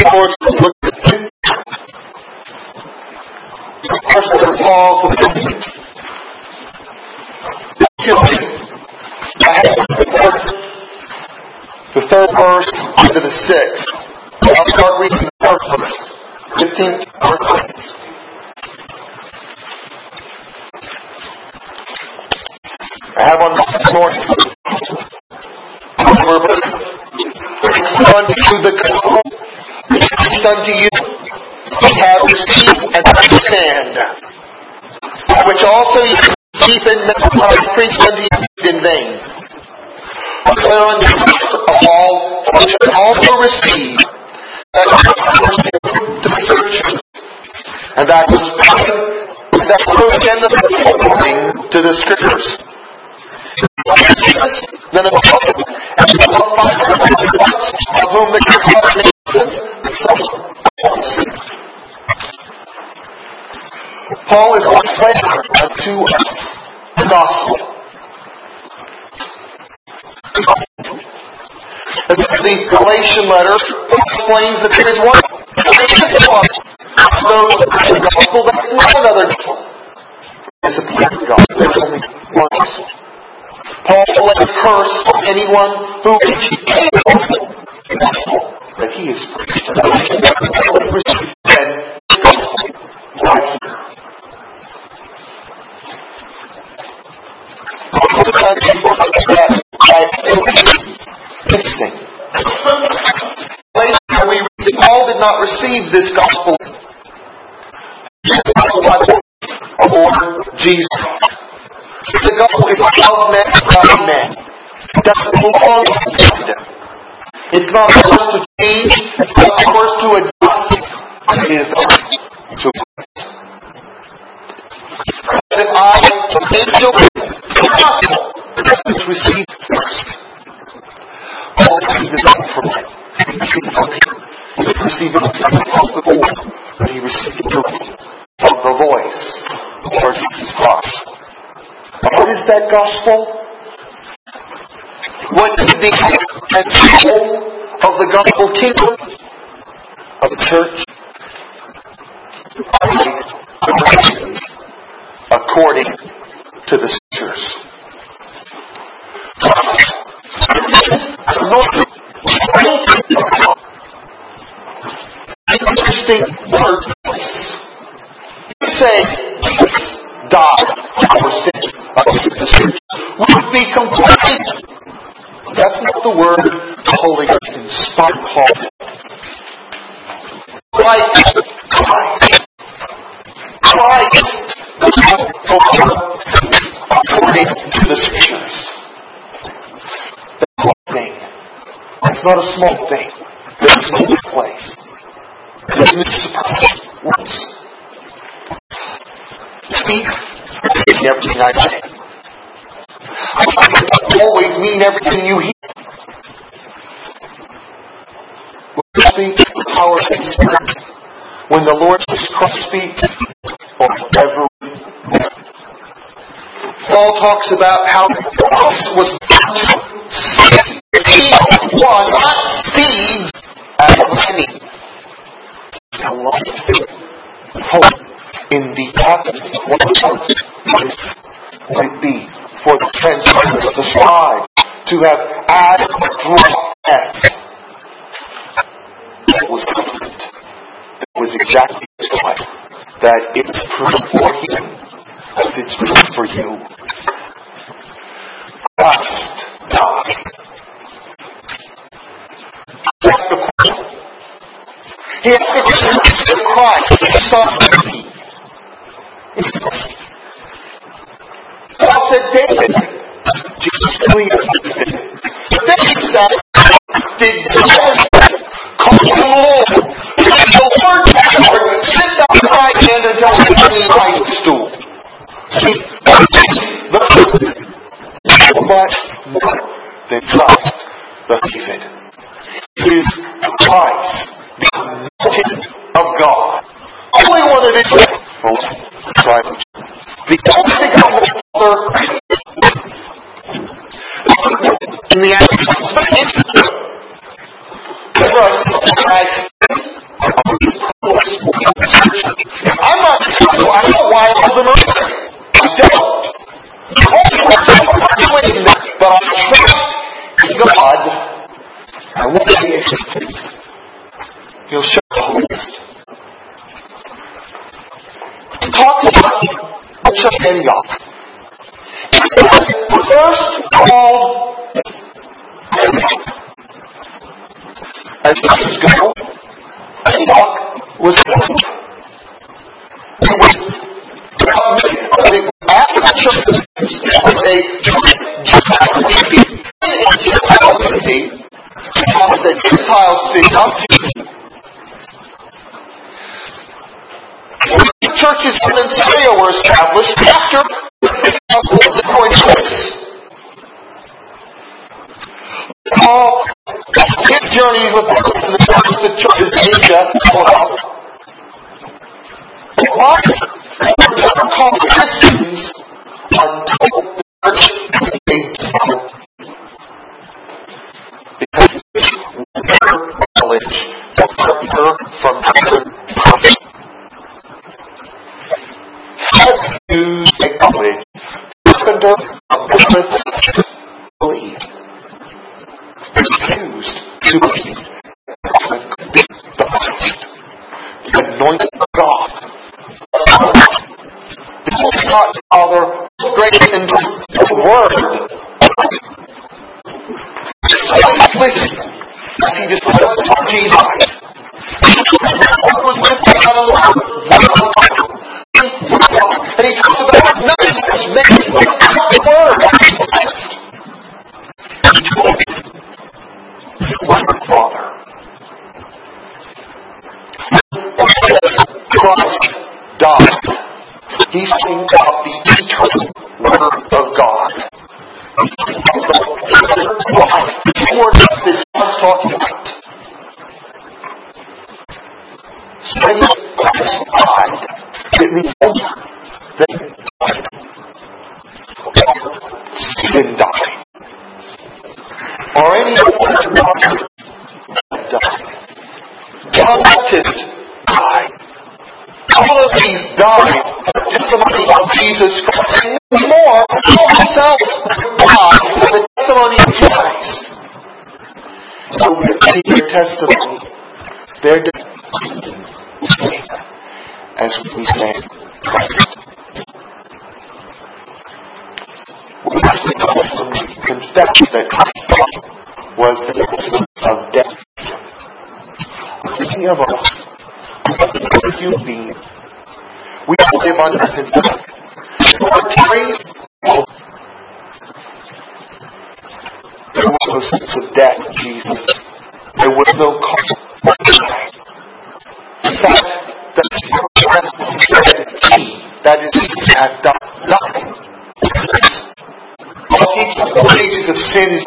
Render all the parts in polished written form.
Lord's look at first letter Paul to the third verse to the 6th. I'll start reading the first verse. 15th verse. I have on my north. Unto you the gospel, unto you ye have received and understand, which also ye keep in memory, I preach unto you in vain. Declare unto you of all which have also received that to the Scripture, and that proof and the according to the Scriptures. Then of whom the Paul is declaring unto us the gospel. As the Galatian letter explains that there is one the gospel, that's not another gospel. It's a pure gospel. There's only one gospel. Paul lays a curse on anyone who preaches the gospel that he is preached. Then the gospel right here. Interesting. Later we read that Paul did not receive this gospel or Jesus. The gospel is of men by men. It doesn't belong to God. It's not ours to change. It's not ours to adjust. It is ours to adjust. That I, the angel, the gospel, is received first. Paul received the gospel from him. He received it from Peter. He received it across the board. But he received it from the voice of Lord Jesus Christ. What is that gospel? What is the goal of the gospel kingdom of the church? According to the Scriptures. Interesting word. You say Jesus died for sins. Would be complete. That's not the word the Holy Ghost inspired Paul. Christ. According to the Scriptures. That's one thing. It's not a small thing. There's no place. There's no surprise. Speak everything I say. I don't always mean everything you hear. When you speak the power of the Spirit, when the Lord Jesus Christ speaks, or whatever. Paul talks about how the cross was one, not seed, as many. Hope in the absence of one would be for the transgression of the scribe to have added a drop S. It was complete. It was exactly right. That it's true for him as it's true for you. Christ died. That's the question. He has to be Christ, the Son of me. Paul said, David, Jesus clearly David. But then he said, did God call him Lord? The Lord, sit down at my hand until I give me my stool. Much more than trust the David. It is Christ, the anointed of God. Only one of Israel. The only God in the Acts I'm not sure. I know why all of them are there. I don't. But I trust God. And what He is, He'll show us. He talks about Bishop Antioch. First called as Jesus go, Antioch was after the church was a Gentile city of Jesus. Churches in Syria were established after the coincidence. Paul, his journey with the churches in Asia, called Christians until the church because knowledge from heaven had used a knowledge carpenter of believe refused to believe the Christ, the anointed God. God, Father, grace into the Word. Listen, as He discusses Jesus. What was with the and He talks about nothing was made without the Word. Father. Christ died. He's talking about the eternal Word of God. This word that John's talking about. When Christ died, it means that sin died. Or any other God died. John the Baptist died. All of these died for the testimony of Jesus Christ. And more, all himself died for the testimony of Christ. So we see their testimony, their testimony, as we stand Christ. We have to confess that Christ was the person of death. Many of us, human beings, we live under sin. Our praise, there was no sense of death in Jesus. There was no cause. In fact, that is, He had done nothing. All the wages of sin is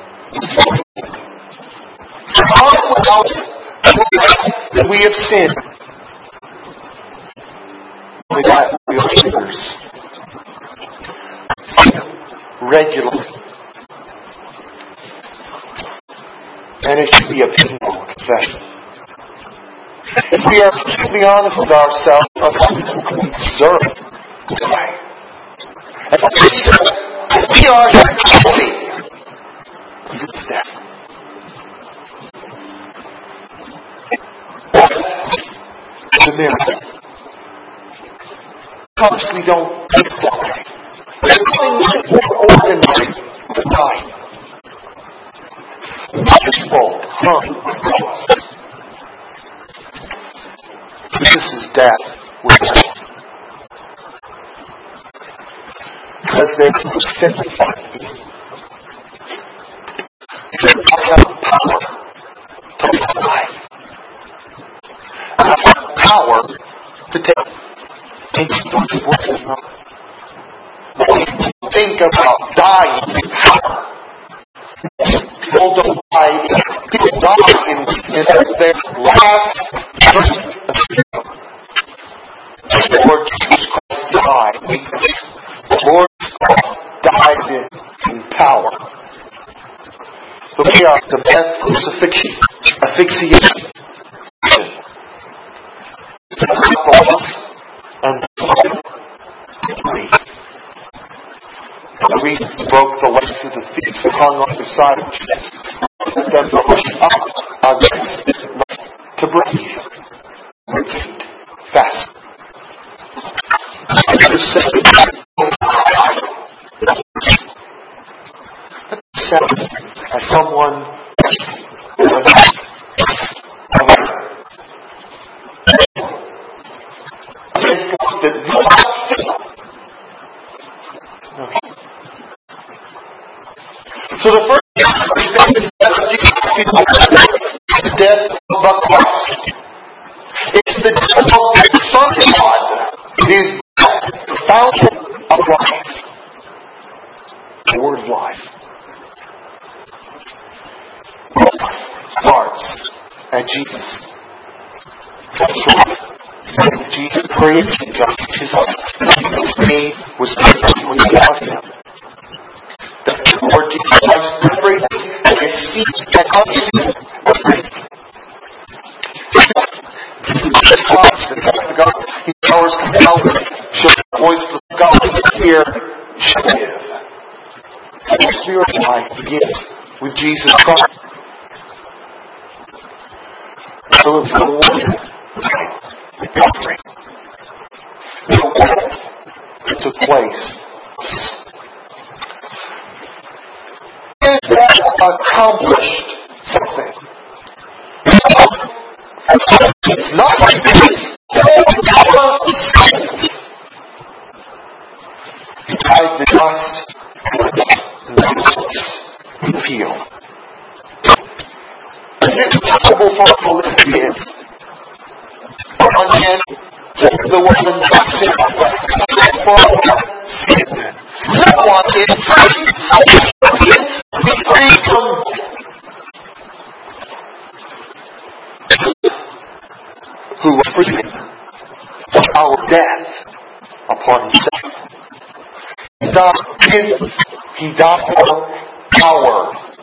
that we have sinned. We are sinners. Regularly. And it should be a painful confession. If we are completely honest with ourselves, we deserve to die. And we are guilty of this death. It's a miracle. Because we don't die. There's nothing more ordinary than dying. Peaceful, hung on the cross. Jesus' death was death. Because there is a sense of I have power to life. I have power to take God's word. Think about dying in power. People don't die. People die in their last breath. The Lord Jesus Christ died. The Lord died in power. But we are the death, crucifixion, asphyxiation. the loss and the free. The reason he broke the legs of the thieves who hung on the side of Jesus. Let them push up against to breathe. Repeat. Fast. As someone so the first is the death of the Christ. It's the death of the Son of God. His fountain of life. The word of life. Starts at Jesus. That's right. Jesus created God. His name was without him. The Lord Jesus Christ everything that is seen and unseen. Jesus Christ, the Son of God, He powers compelled, shows the voice of God here, shall give. The Spirit of life begins with Jesus Christ. So it's the one that took place. That accomplished something. It's not like this. He tried the dust and the field. It's possible for us to live in. Again, the woman sin. For sin. No one is free. Free from who was free from our death upon himself. He died for our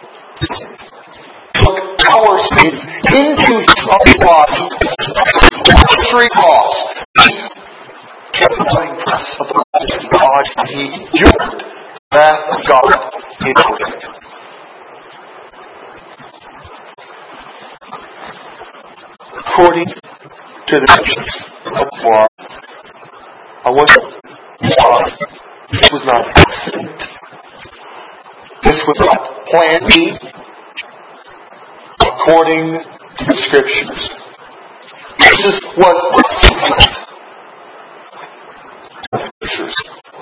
our sins into his own body. Tree cross. Kept press of the God. He endured the wrath of God in order. According to the scriptures of war, this was not an accident. This was not plan B. According to the scriptures, Jesus was the scriptures.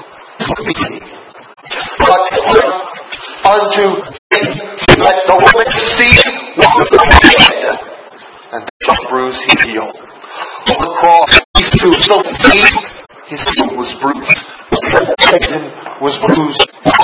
But unto let the woman see what was dead, and the bruise he healed. On the cross, these two still see his heel was bruised. His head was bruised.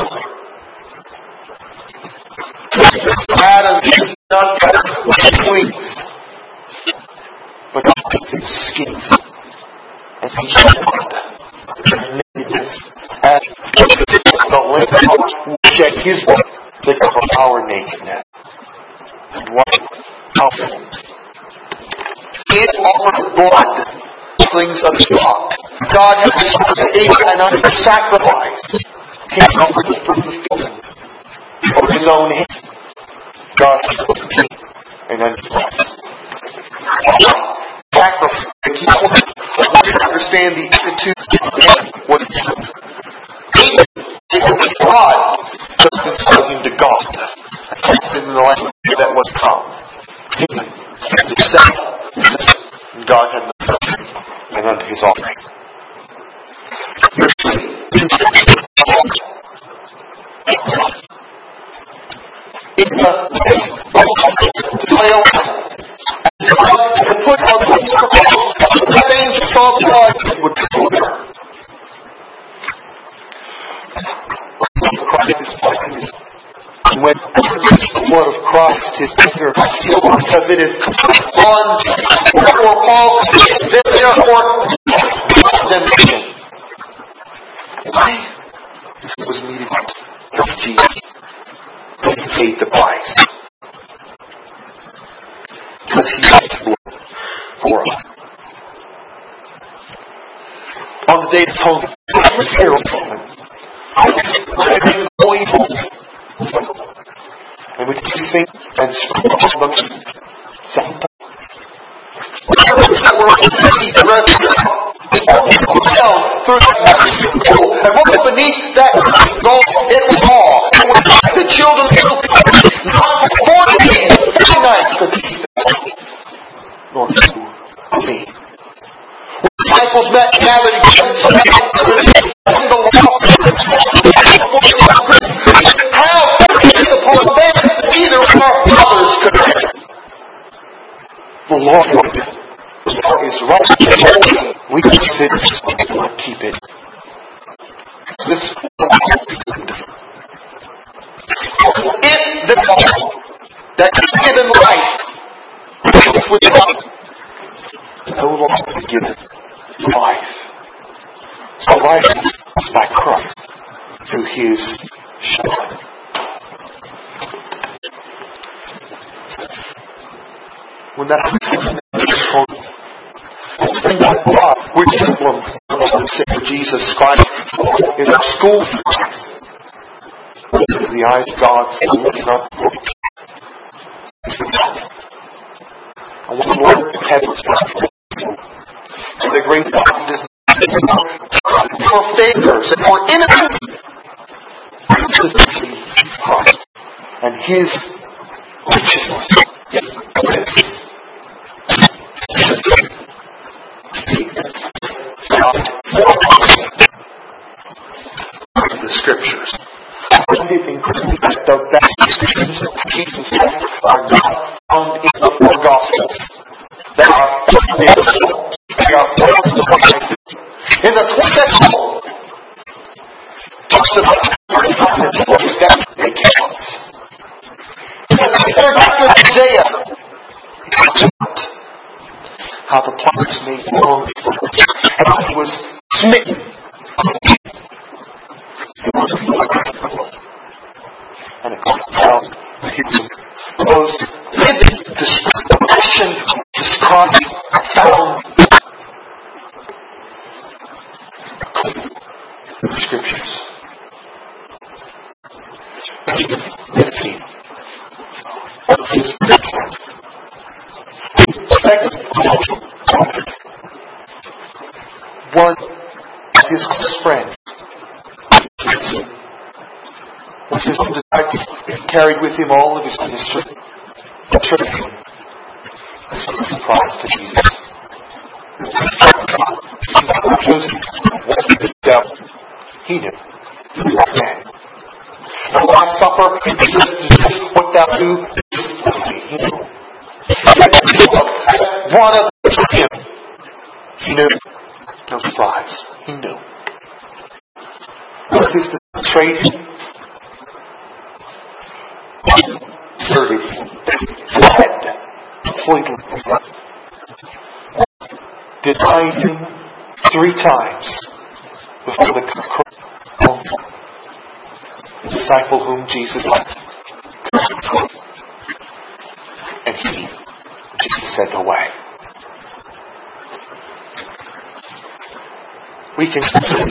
Adam did not get his wings, but his skin. And he showed nakedness as the Lamb shed his blood to cover our nakedness. And what happened? It offered blood, things of God. God has decided an sacrifice. He offered the feeling of his own hand. God has and unjust. Sacrifice. Let's understand the attitude of what God doesn't sell him to God. In the land that was come. And God had mercy and unto his offering. In the flail and put on the same strong blood would cover. Christ is fighting. When the blood of Christ, his finger sealed because it is on. Therefore, Paul therefore condemnation. Why? It was needed of Jesus. He paid the price. Because he used blood for us. the Day of Atonement. And we can sing and speak on them sometimes. And what was beneath that gold? It was all. And when the children not for 40 days, 40 nights could be nor me. When the disciples met gathered again, how is upon them either of our fathers could. The Lord is right. We can sit and keep it. This if the God that has given life with God no longer given life. So life is by Christ through His shedding. When that happens, which emblem of Jesus Christ is our school for Christ. The eyes of God looking up. And when the Lord of heaven the great God does not for favors and for innocence and His righteousness. The Scriptures. The baptisms of Jesus are not found in the four Gospels. They are in the 20th Isaiah, how the prophets made known and he was smitten. And it comes down those vivid description described found Scriptures. One of his close friends, which his disciples carried with him all of his ministry, surprise to Jesus. He knew. The Last Supper, what thou do, he knew. One of him, he knew. No surprise, he knew. What is the trade? Deserted him. Fled. Completely. Denied him 3 times before the disciple whom Jesus loved. And Jesus said, away. We can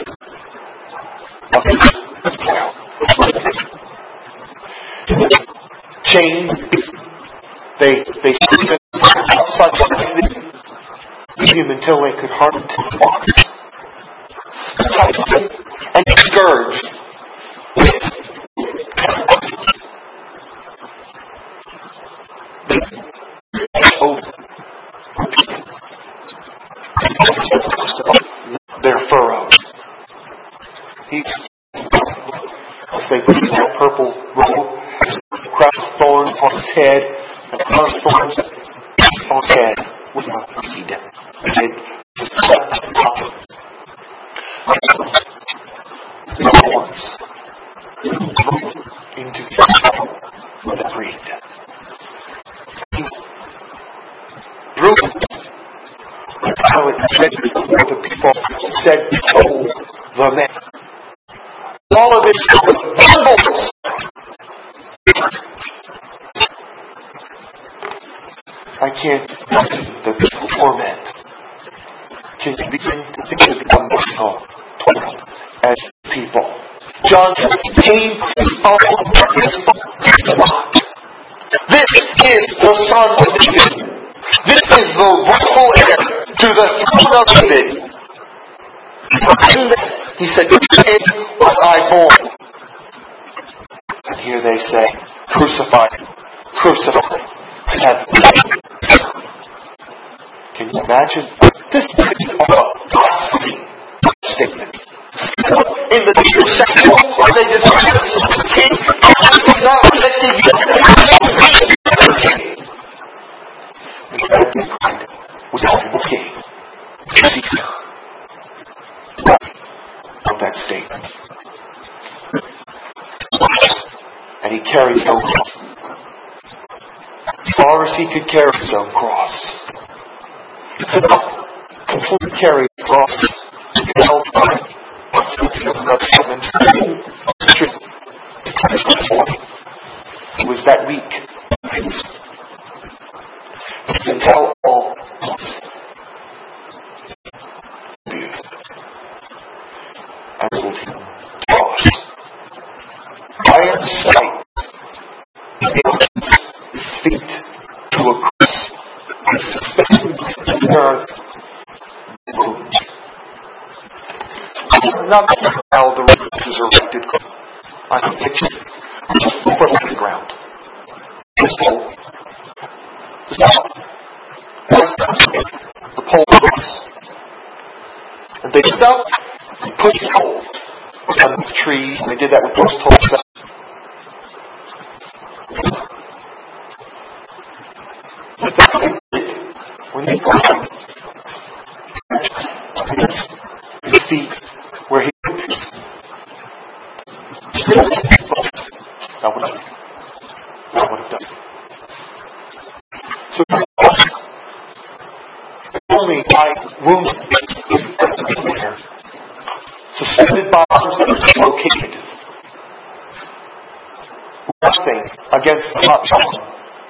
chained. They stood outside him until they could hardly walk. And scourged. Their furrows. They put their purple robe, crown of thorns on his head, and crown of thorns on his head with a reed. And thorns into his mouth with a reed. Pilate said to the people, said, "Oh, the man." All of this bundles. I can't imagine the torment. Can you begin to think of the emotional as people. John came on his spot. This is the Son of David. This is the rightful heir to the throne of David. He said, "In was I born." And here they say, "Crucify him, crucify him." Can you imagine? This is a blasphemy statement. In the section where they describe the king is not elected king. Was the king. Of that statement. And he carried his own cross. As far as he could carry his own cross. He could not completely carry the cross. He was that weak. He can tell all. And told him, "Cross. I am sight. His feet to a cross. Suspended in the earth. Not how the roof is erected. I can picture the foot on the ground. This pole. The pole cross. And they stopped and pushed the pole under the trees. And they did that with post holes. But that's what they did when they cried. His feet where he I would have done. So only by wounds suspended by arms that were located. Nothing against the hot sun.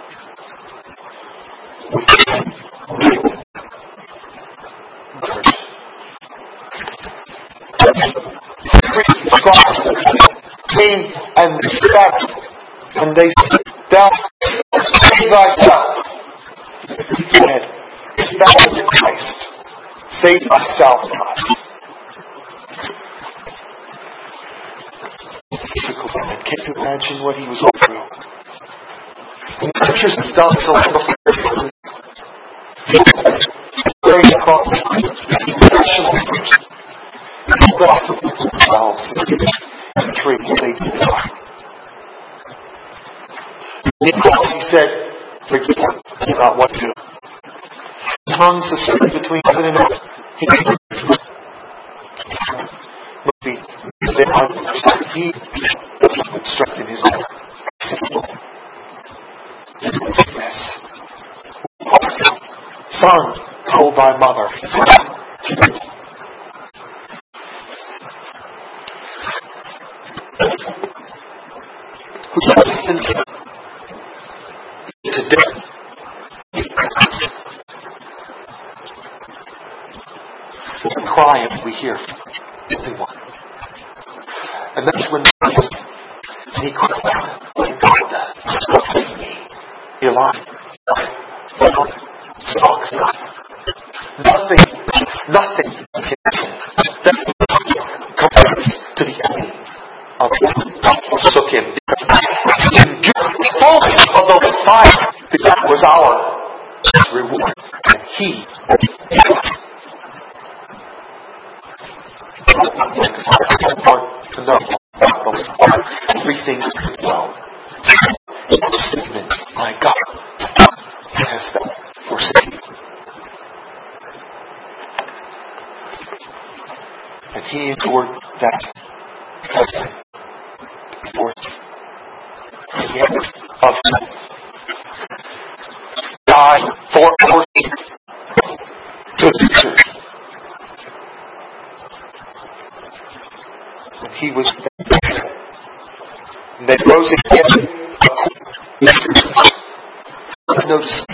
Came and stabbed, and they said, "Thou save thyself." He said, "If thou art the Christ, save thyself from us." Can you imagine what he was going through? The scriptures and stuff is all before very across tree they die. He said, "Forgive not what to do." Tongues suspended between heaven and earth. He strengthened his own. Yes. Son, told thy mother. Who listened to death. The cry as we hear everyone. And that's when he cried out, "God, Eli, stalks not." Nothing that compares to the enemy of God forsook him. In the fullness of the fire, that was our reward. And he to know everything is well. The statement, "My God has thou forsaken." And he endured that before the end of died for our to the church. And he was there. And they rose again. Notice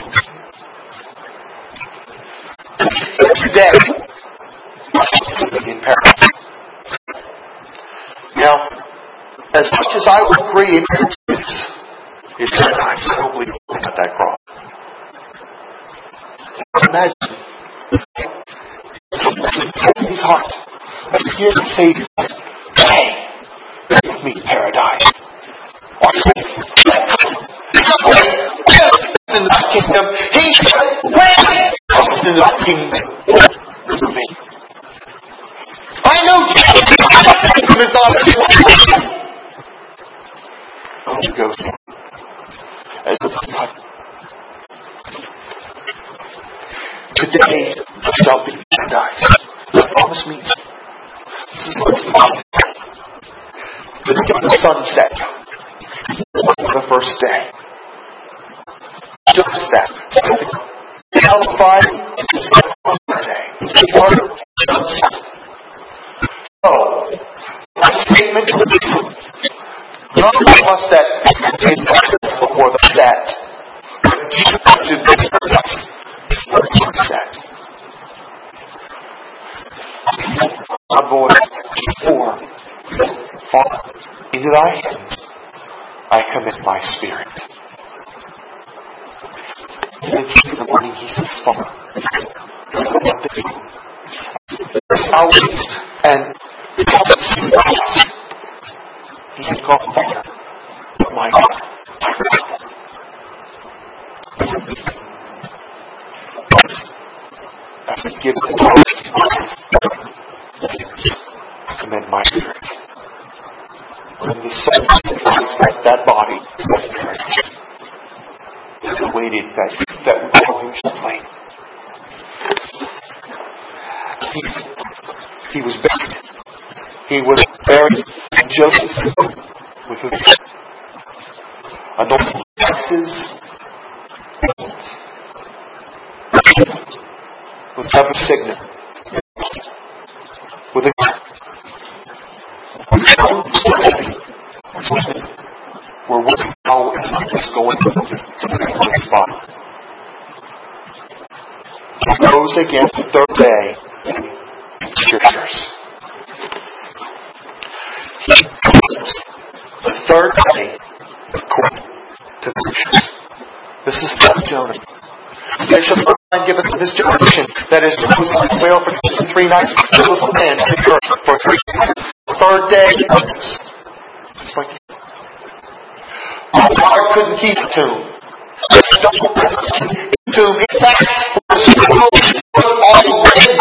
every day in paradise. as much as I will agree in paradise, I don't believe at that cross. Imagine his heart. Hear the Savior. Hey, give me paradise. In the kingdom, he said, in the kingdom for me. I know Jesus is not a I want to go as God. Today shall be paradise. Promise me. This is the sunset. The first day. Just that. Qualified day. So, my statement to the truth. None of us that is before the set. Jesus did this for set. My voice before. Father, into thy hands I commit my spirit. And in the morning he says, Father, I'll wait and he had gone Father, my God. As I give the I commend my spirit. When the soul left that body, he waited that would tell him something. He was buried. He was buried in Joseph with his anointed spices, with double signet, with a we're working how it's going to the spot. He rose again the third day. Scriptures. The third day, according to the Scriptures. This is the Jonah. They shall find given to this generation that is rose like a whale for 3 nights, still as man on the earth for 3 days. Third day, it's like my heart couldn't keep the tomb. The tomb, in fact, was already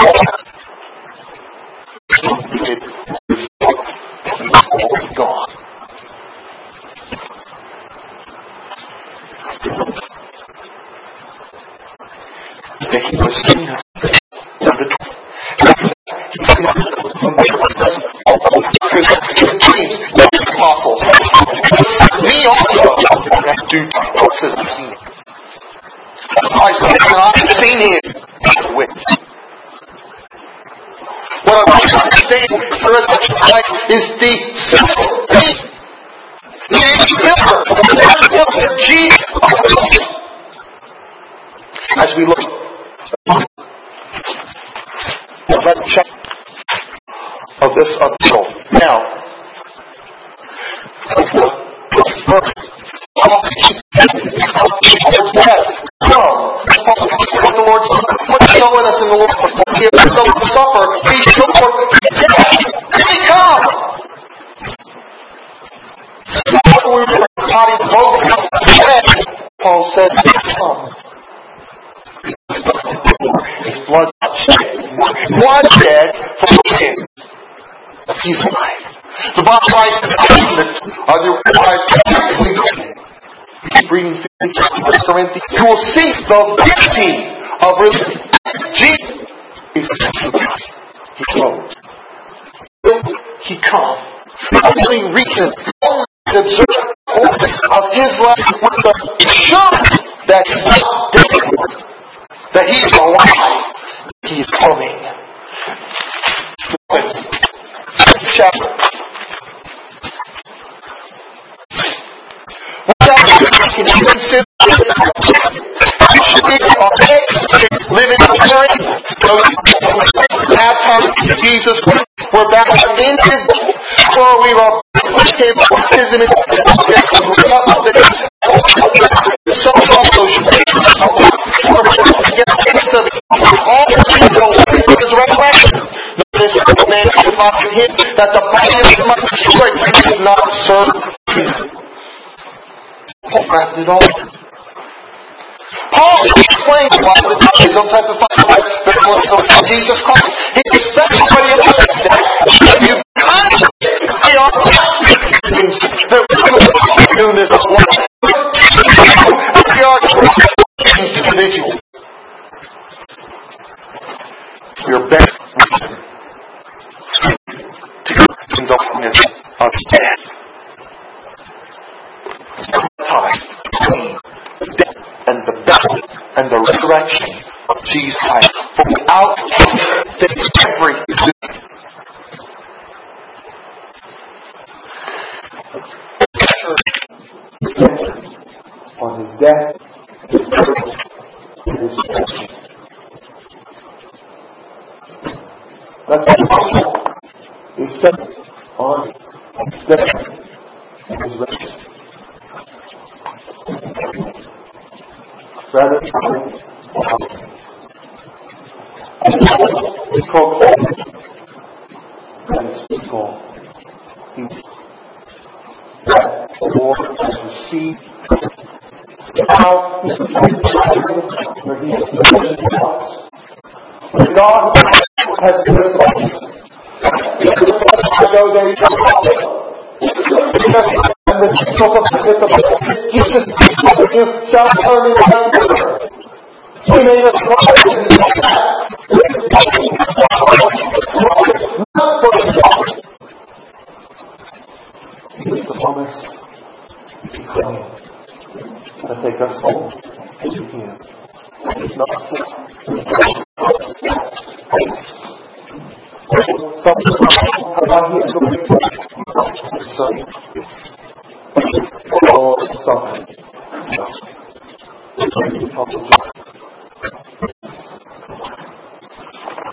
gone. That he was in the apostles. Me also. That dude says I've seen it. I've seen him. Witness. What I want to understand for us life is the simple thing. It is simple. Jesus. As we look, let's check of this soul. Now, what the Lord what's showing us in the Lord he has to suffer, he showed for death. He come. We were body broken out of death. Paul said, come. His blood shed for sin. He's alive. The body Christ otherwise he's reading 1 Corinthians. You will see the beauty of religion. Jesus is he rose. He come. The only reason to observe of his life with the assurance that he's not dead, that he is alive, he is coming. Chapter. Without can you consider living in grace? Baptized in Jesus, we're baptized in His, for we are with Him baptism is so also all his resurrection. Notice the man reminded him that the body of him must destroy is not served. Wrapped it all. Paul explains why the baptism testifies the person of Jesus Christ. He expects everybody else that you constantly are the newness of life. We are individual. Your best to darkness of death. Time between death and the death and the resurrection of Jesus Christ. For without everything. On his death, his burial, and his resurrection. That's what he said on his death and his resurrection. Rather than it's called and it's called peace. That the Lord has received now where he has given us. God has given us. I go there, and the people of Jesus shall turn around. He made us rise in that. Not for the God. It's the promise to take us home to Him. It's not something.